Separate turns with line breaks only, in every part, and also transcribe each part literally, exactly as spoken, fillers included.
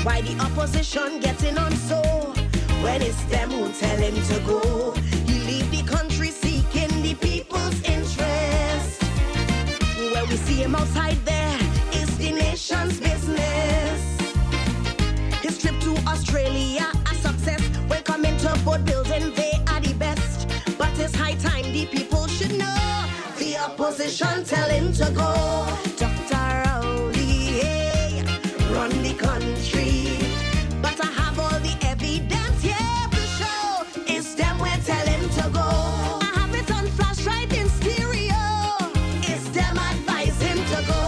Why the opposition getting on so? When it's them who tell him to go. He leave the country seeking the people's interest. When we see him outside there, it's the nation's business. His trip to Australia, a success. When coming to boat building, they are the best. But it's high time the people should know. The opposition tell him to go. Doctor Rowley, hey, run the country. But I have all the evidence here to show. It's them we tell him to go. I have it on flash right in stereo. It's them advise him to go.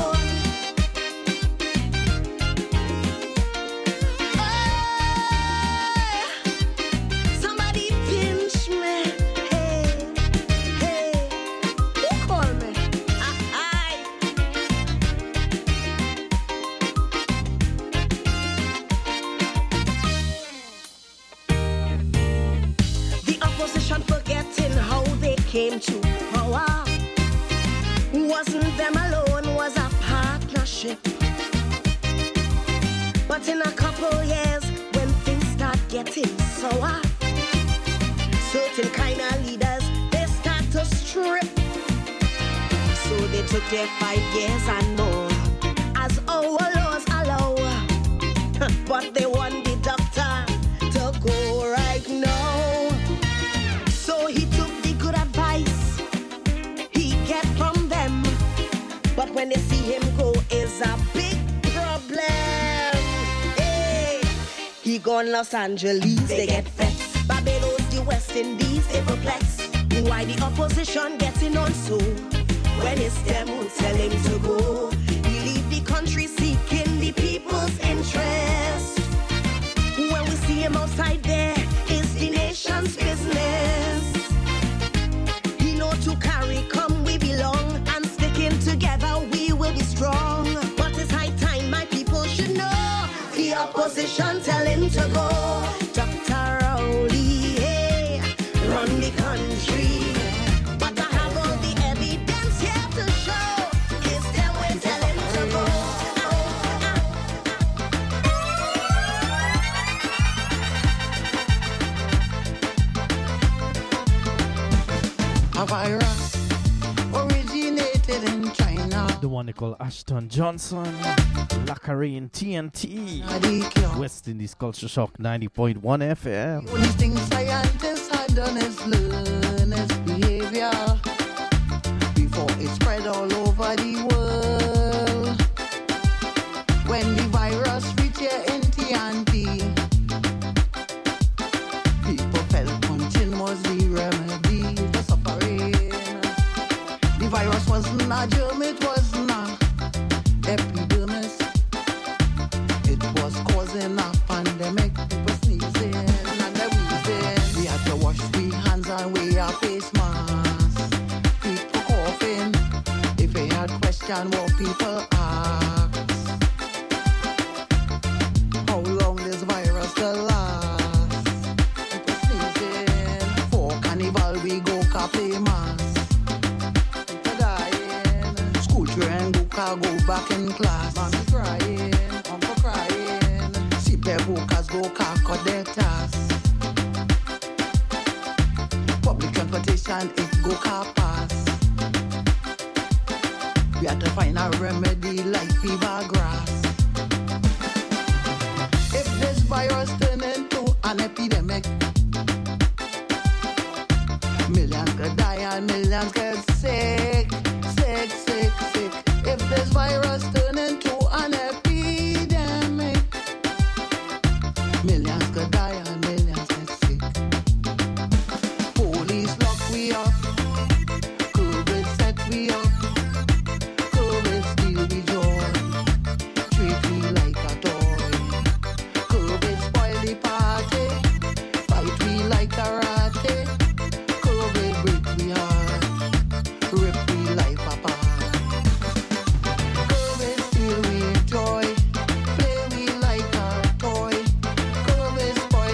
Came to power. Wasn't them alone, was a partnership. But in a couple years, when things start getting sour, certain kind of leaders, they start to strip. So they took their five years and more, as our laws allow. But they want the doctor to go right now. So he took the good advice he get from them. But when they see him go, is a big problem. Hey, he gone Los Angeles, they get vexed. Barbados, the West Indies, they perplexed. Why the opposition getting on so? When it's them who tell him to go. He leave the country seeking the people's interest. When we see him outside there, it's the nation's business. He know to carry, come we belong, and sticking together we will be strong. But it's high time my people should know. The opposition tell him to go. Doctor Rowley, hey, run the country. But I have all the evidence here to show. It's them we tell him to go.
A virus originated in China.
The one they call Ashton Johnson, Lacarine T N T, West Indies Culture Shock ninety point one F M.
The only thing scientists had done is learn its behavior before it spread all over the world. When the virus reached here in T N T, people felt punching was the remedy for suffering. The virus wasn't a germ, it was not epidermis. It was causing a pandemic. People sneezing and they wheezing. We had to wash we hands and wear a face mask. People coughing. If they had question, what people ask. How long this virus will last? People sneezing. For carnival we go cafe mask. Children go car go back in class. Mommy crying, uncle crying. See people go car cut their tasks. Public transportation it go car pass. We had to find a remedy like fever grass. If this virus turn into an epidemic, millions could die and millions get sick. Sick, sick, sick. If this virus turn into an epidemic, millions could die and millions get sick. Police lock we up, COVID set we up, COVID steal we joy, treat we like a toy. COVID spoil the party, fight we like karate. COVID break we heart, rip we life apart. COVID steal we joy, play we like a toy. COVID spoil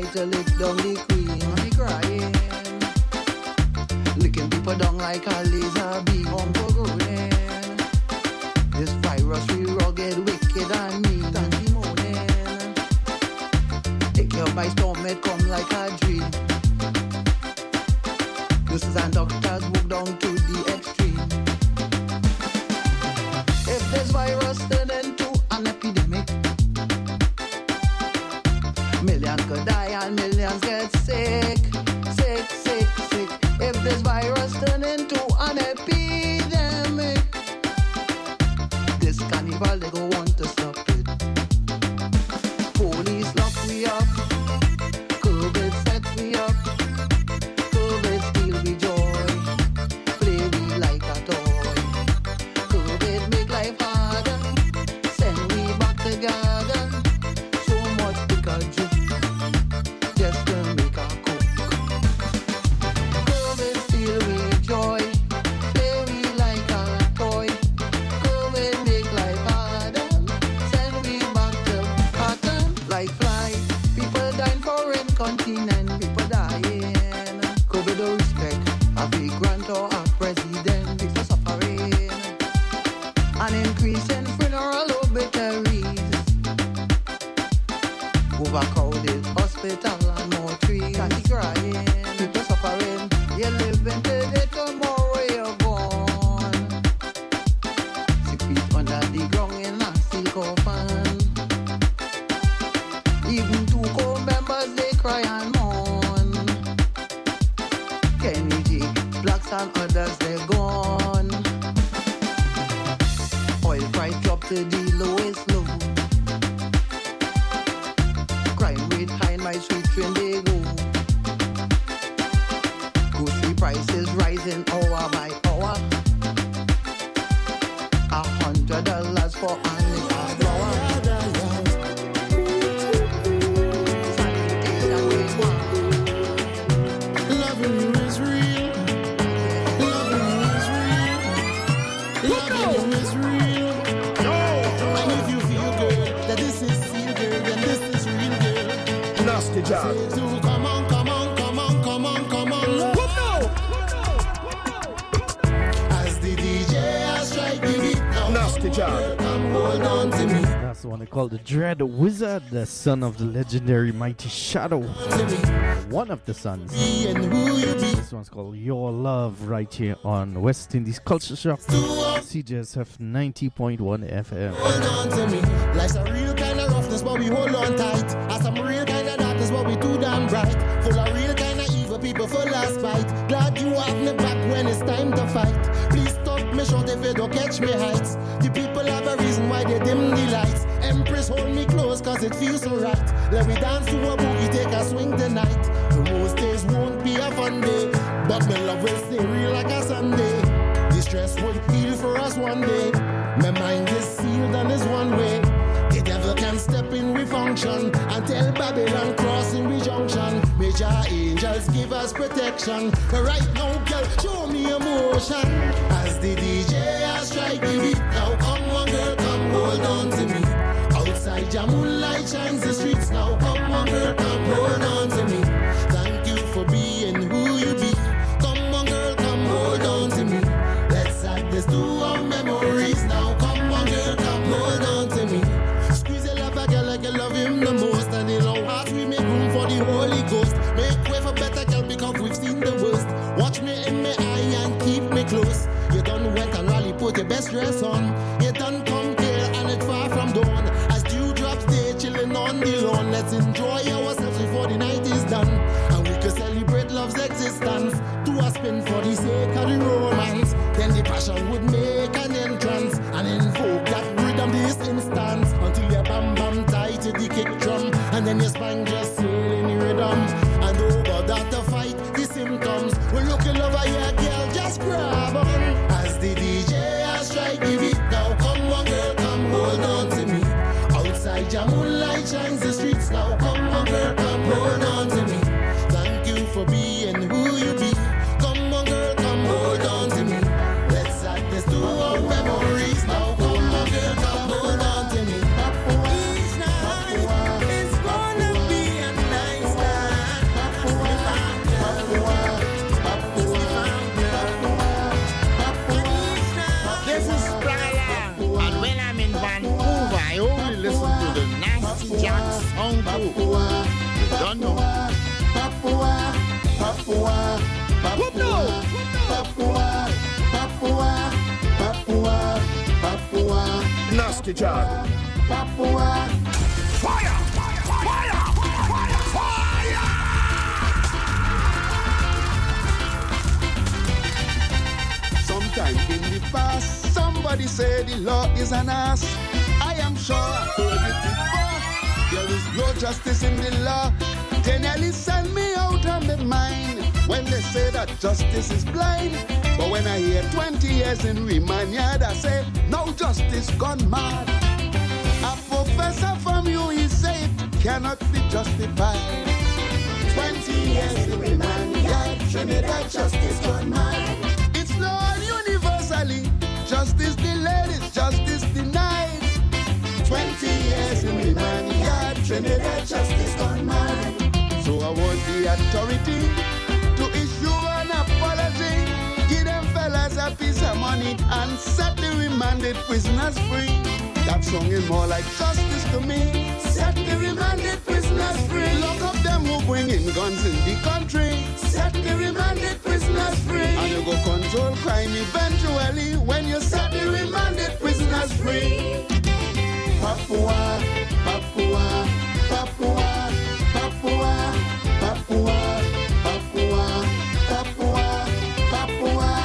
to lick down the queen. Mommy crying, licking people down like a laser beam. Uncle going, this virus we rugged, wicked and mean. Tanty moaning, take you by storm, it come like a dream. This is and doctors move down to the extreme. If this virus turn into an epidemic, millions could die and millions get sick, sick, sick, sick. If this virus turn into an epidemic, this carnival they go want to stop it. Police lock me up, COVID set me up, COVID steal me joy, play me like a toy. COVID make life harder, send me back together. So much Pikachu just to make a cook. COVID steal me joy, play me like a toy. COVID make life harder, send me back to pattern. Like fly, people dying foreign continent, people dying. COVID don't respect a big grant or a president, people suffering. An increase in funeral obituaries, overcrowded hospital and more trees. Can't crying, people suffering. You're living today, tomorrow you're gone. Six feet under the ground in a steel coffin. Even two co-members they cry and mourn. Kenny G, blacks and others they're gone. Oil price dropped to the lowest low. Crime rate high in my street when they go. Grocery prices rising hour by hour. A hundred dollars for a little flour. Sanitation rate one.
Loving you is real. Loving you is real. Loving you is real. And if you feel good that this is real girl, then this is real girl.
Nasty job.
So come on, come on, come on, come on, come on. As the D J has strike the beat now.
Nasty job.
Come hold on to me,
That's the one they call the Dread Wizard, the son of the legendary Mighty Shadow.
to me.
One of the sons.
Be and who you be.
This one's called Your Love right here on West Indies Culture Shock. C J S F ninety point one F M.
Hold on to me. Life's a real kind of roughness, but we hold on tight. As some real kind of darkness, but we too damn bright. Full of real kind of evil people, full of spite. Glad you have me back when it's time to fight. Please stop me short if you don't catch me heights. The people have a reason why they dim the lights. Empress, hold me close, cause it feels so right. Let me dance to a boogie, take a swing tonight. The most days won't be a fun day, but my love will stay real like a Sunday. The stress will heal for us one day. My mind is sealed and is one way. The devil can step in we function and tell Babylon crossing we junction. Major angels give us protection. But right now, girl, show me emotion. As the D J has strike the beat, now come on, girl, come hold on to me. Outside your moonlight shines the streets. Now come on, girl, come hold on to me. Thank you for being who you be. Come on, girl, come hold on to me. Let's add this to our memories. Now come on, girl, come hold on to me. Squeeze your love a girl like you love him the most. And in our hearts we make room for the Holy Ghost. Make way for better girl because we've seen the worst. Watch me in my eye and keep me close. You done went and rally, put your best dress on. You done come here and it's far from dawn. As dewdrops stay chilling on the lawn. Let's enjoy ourselves before the night is done. And we can celebrate love's existence. Do a spin for the sake of the romance. Then the passion would make an entrance and invoke that rhythm this instance. Until your bam bam tight to the kick drum. And then your spine just sail in the rhythm. And over that to fight the symptoms. We're looking over here, girl, just grab on. As the D J has strike the beat. Now come on, girl, come hold on to me. Outside your moonlight shines the streets. Now come on, girl, come hold on to me. Thank you for being who you be. Come on, girl, come hold on to me. Let's add this to our memories. Now come on, girl, come hold on to me. Each night is gonna be a nice night.
sound too.
Papua,
Don't know.
Papua, Papua, Papua, Papua, Papua, Papua, Papua,
Nasty John.
Papua.
Fire! Fire! Fire! Fire!
Sometime in the past, somebody said the law is an ass. I am sure I've heard it before. There is no justice in the law. They nearly send me out of my mind when they say that justice is blind. But when I hear twenty years in remand yard, I say, no justice gone mad. A professor from U, he said, cannot be justified. twenty years in remand yard, Trinidad justice gone mad. It's not universally, justice delayed is justice denied. twenty years in remand yard, Trinidad justice gone mad. So I want the authority to issue an apology, give them fellas a piece of money and set the remanded prisoners free. That song is more like justice to me. Set the remanded prisoners free. Lock up them who bring in guns in the country. Set the remanded prisoners free. And you go control crime eventually when you set the remanded prisoners free. Papua, Papua, Papua, Papua, Papua, Papua, Papua, Papua.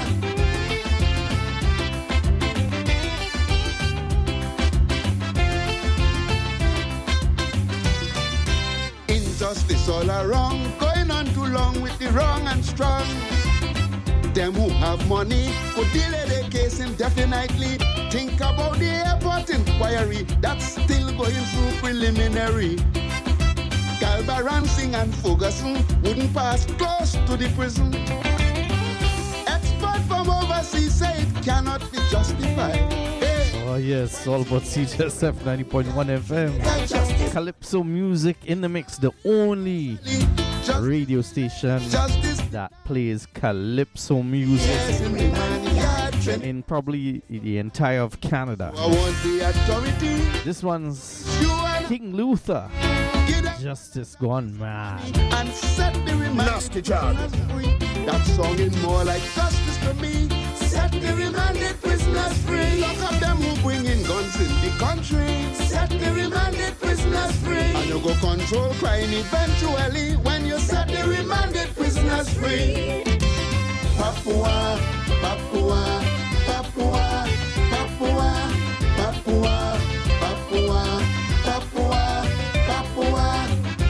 Injustice all around, going on too long with the wrong and strong. Them who have money could delay their case indefinitely. Think about the airport inquiry that's still going through preliminary. Galba, Ramsing and Ferguson wouldn't pass close to the prison. Expert from overseas say it cannot be justified. Hey.
Oh yes, all about C J S F ninety point one F M. Calypso music in the mix, the only
Just,
radio station
justice
that plays Calypso music
yes, in the man yard, Trin-
in probably the entire of Canada.
I want the authority.
This one's
You and
King Luther,
get up
Justice Gone Mad.
and set the remanded
Nasty John.
prisoners free. That song is more like justice to me. Set the remanded prisoners free. Lock up them who bring in guns in the country. Set the remanded prisoners free. And you go control crime eventually when you set the remanded prisoners free. Papua, Papua, Papua, Papua, Papua, Papua, Papua, Papua.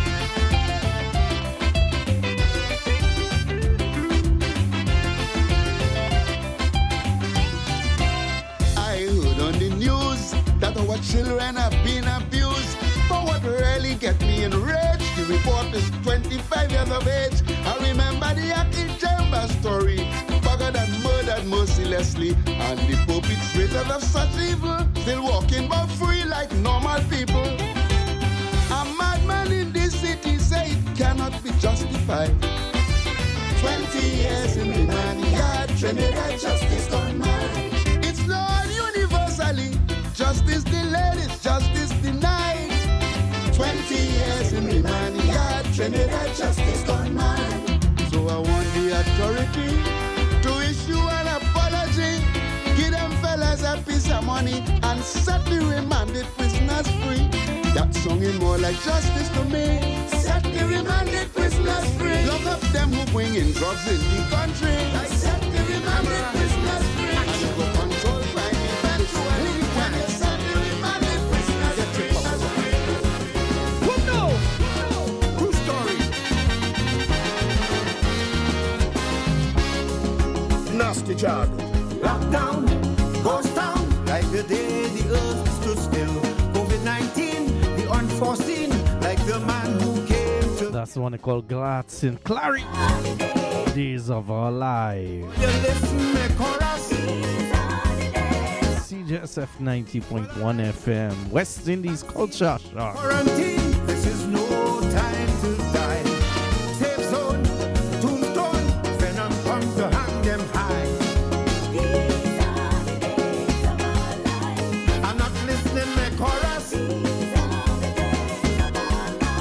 I heard on the news that our children have been abused. But what really get me enraged, the report is twenty-five years of age. I remember the Aki Chamber story, buggered and murdered mercilessly. And the perpetrators of such evil still walking but free like normal people. A madman in this city say it cannot be justified. Twenty years in remand yard, Trinidad justice gone mad. It's not universally, justice delayed is justice denied. Twenty years in remand yard, Trinidad justice gone mad. So I want the authority to issue an apology, give them fellas a piece of money and set the remanded prisoners free. That song is more like justice to me. Set the remanded prisoners free. Lock up them who bring in drugs in the country. I set the remanded prisoners free. And you go control crime eventually when you set the remanded prisoners free.
Who know? True story. Nasty John.
Lockdown goes down like the day the earth stood still. COVID nineteen, the unforeseen, like the man who came to.
That's the one they call Gladson Clary. Days of Our Lives.
You listen, me chorus.
C J S F ninety point one F M, West Indies Culture Shock.
Quarantine, this is no time to die. Safe zone, tombstone, venom come to hang them high.
These are the days of our life.
I'm not listening, me chorus.
These are the days of our life.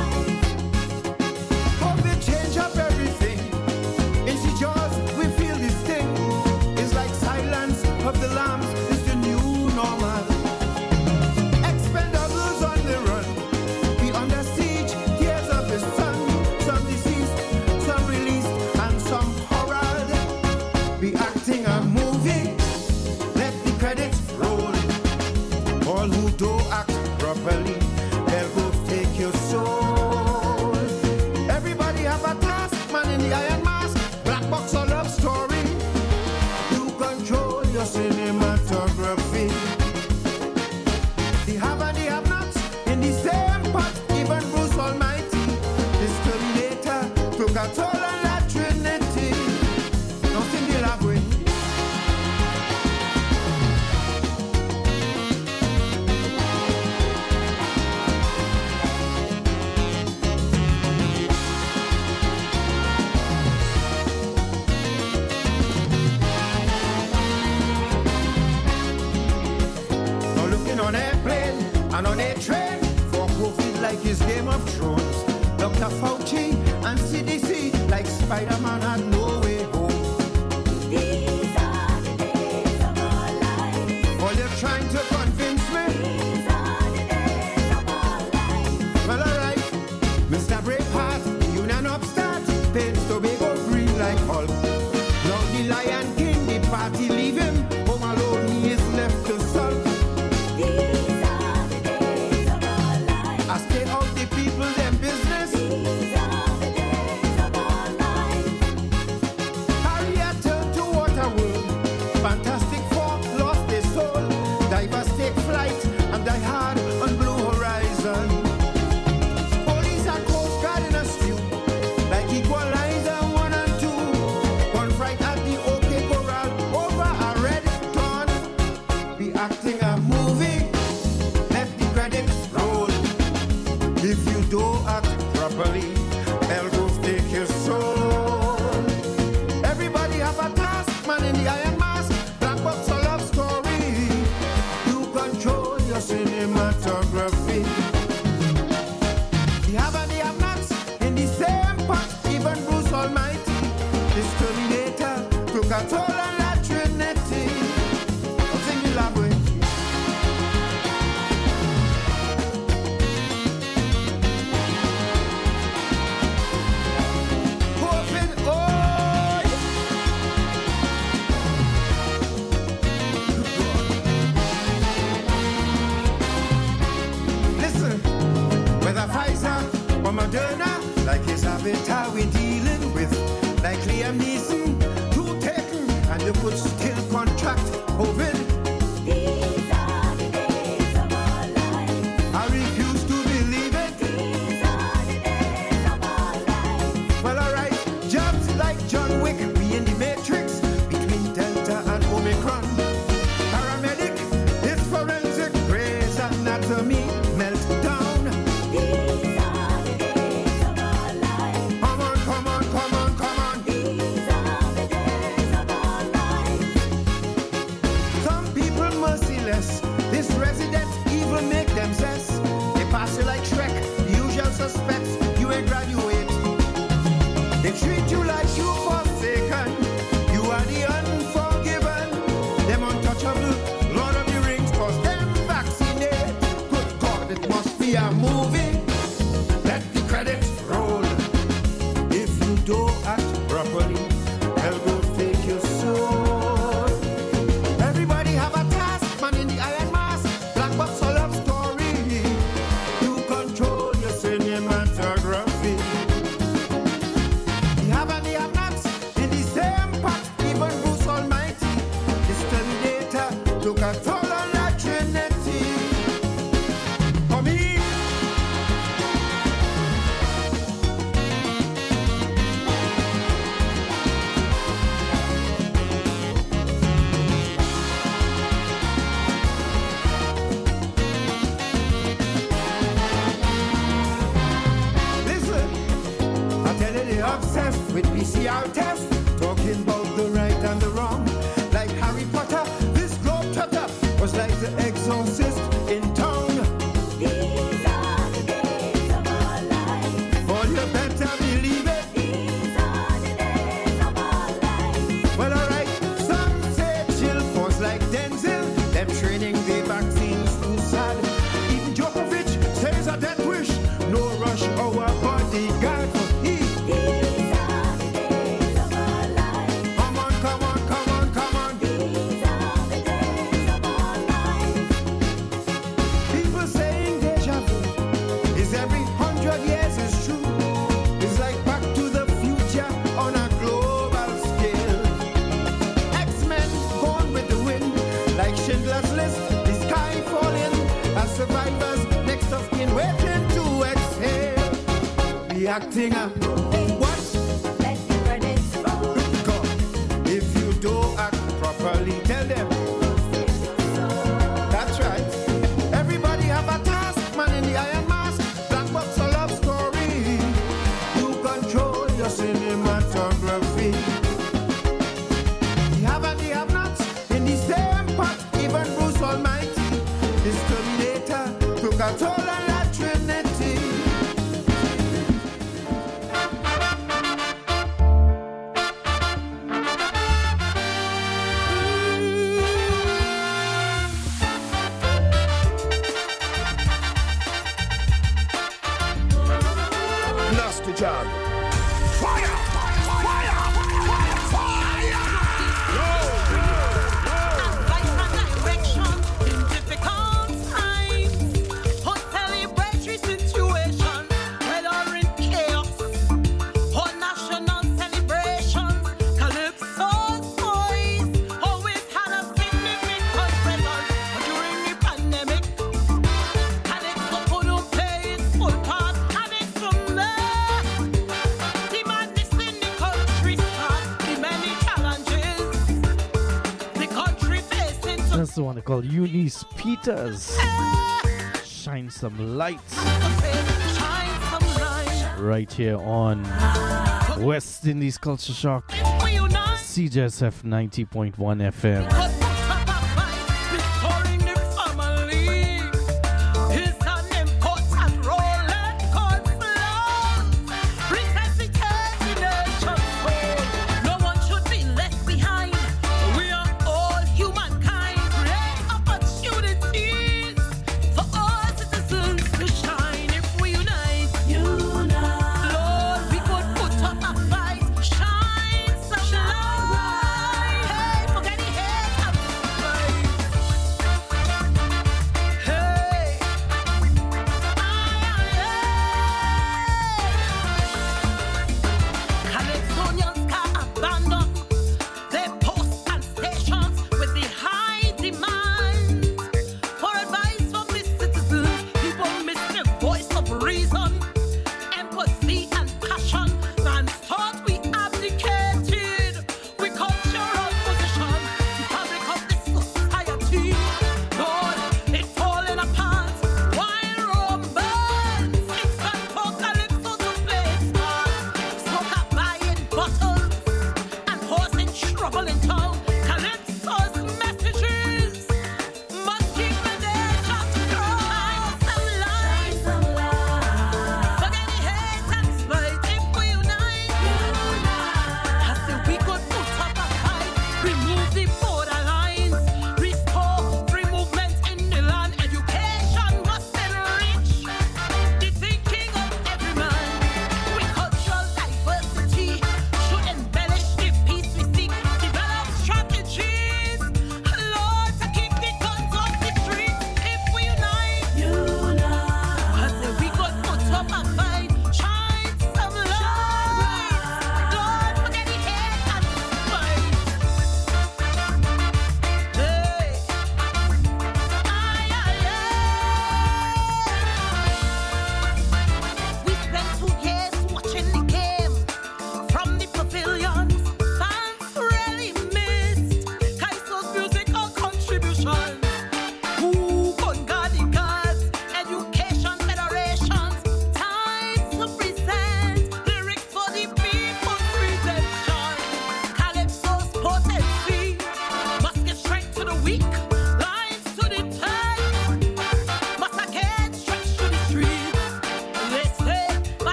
like his Game of Thrones. Doctor Fauci and C D C like Spider-Man had no way home.
These are the days of our life.
All you're trying to convince me.
These are the days of our life.
Well, alright, Mister Braveheart, Union upstart, paints Tobago green like Hulk. Now the Lion King, the party leave him, home alone he is left to sulk.
These are the days of our life.
I stay out the people, them business.
These are the days of our life.
Harriet turned to Waterworld. Fantastic Four lost their soul. Divers take flight and die hard on Blue Horizon. Police and Coast Guard in a stew, like Equalizer one and two. One fright at the OK Corral over a red dawn. Be acting a movie, let the credits roll. If you don't act properly, hell go take your soul. Everybody have a task, man in the iron mask. Black box a love story. You control your cinematography. The have and the have-nots in the same pot. Even Bruce Almighty, this Terminator, took a toll on that Trinity. I'm singing love way. Open, oh, listen, whether Pfizer or Moderna, like his avatar we dealing with, like Liam Neeson, too taken, and you could still contract COVID.
These are the days of our life.
I refuse to believe it.
These are the days of our life.
Well, alright, jobs like John Wick, we in the Matrix, between Delta and Omicron. Paramedic is forensic, Grey's Anatomy, meltdown.
These are the days of our life.
Come on, come on, come on, come on.
These are the days of our life.
Some people merciless, this Resident Evil make them zest. They pass you like Shrek, the usual suspects, you ain't graduate. They treat you like you forsaken, you are the unforgiven. Them untouchable, Lord of the Rings, cause them vaccinate. Good God, it must be a movie. Let the credits roll. If you don't act properly, hell go take your soul. Everybody have a task, man in the iron mask. Black box a love story. You control your cinematography. The have and the have-nots in the same pot. Even Bruce Almighty, this Terminator, took a toll on that Trinity. Come in. Listen, I tell you they're obsessed with P C R tests, talking about the right and the wrong. Like Harry Potter, this globetrotter was like the exorcist in town.
These are the days of our life.
All you better believe it.
These are the days of our life.
Well, alright, some say chill cause like Denzel, them training the vaccines too sad. Even Djokovic says a death wish, no rush our bodyguard for he.
These are the days of our life.
Come on, come on, come on, come on.
These are the days of our life.
People saying deja vu is every hundred years is true. It's like Back to the Future on a global scale. X-Men gone with the wind, like Schindler's List, the sky falling, as survivors next of kin waiting to exhale. Be acting up. What?
Let the credits roll.
God, if you don't act properly, tell them. That's right. Everybody have a task, man in the iron mask. Black box a love story. You control your cinematography. The have and the have-nots in the same pot. Even Bruce Almighty, this Terminator, took a toll on that Trinity.
Jag. Fire! Fire! Fire!
Advice and direction in difficult times. For celebratory situations, whether in chaos or national celebrations, Calypso's voice always had a significant presence. During the pandemic, Calypso couldn't play its full part, and it's from there. The madness in the country starts, the many challenges the country facing to
That's the one they call Eunice Peters. Shine some lights
shine some light.
right here on West Indies Culture Shock,
We unite,
C J S F ninety point one F M.
put up a fight, restoring the family is an important role and God's love resuscitating nation's soul. No one should be left behind. We are all humankind. Create opportunities for all citizens to shine if we unite. Lord, we could put up a fight, shine some light. Hey, forget the hate and strife. Hey, Calypsonians can't abandon their posts and stations with the high demand for advice from the citizens. People miss the voice of reason, empathy and passion. Man thought we abdicated. We cultural position, the fabric of this society. Lord, it's falling apart. While Rome burns, it's time for Calypso to play its part. Smoke up buying bottles and causing trouble in town. Calypso's messages must keep the nation strong. Some light, some light.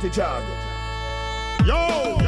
Nasty Jag. Yo!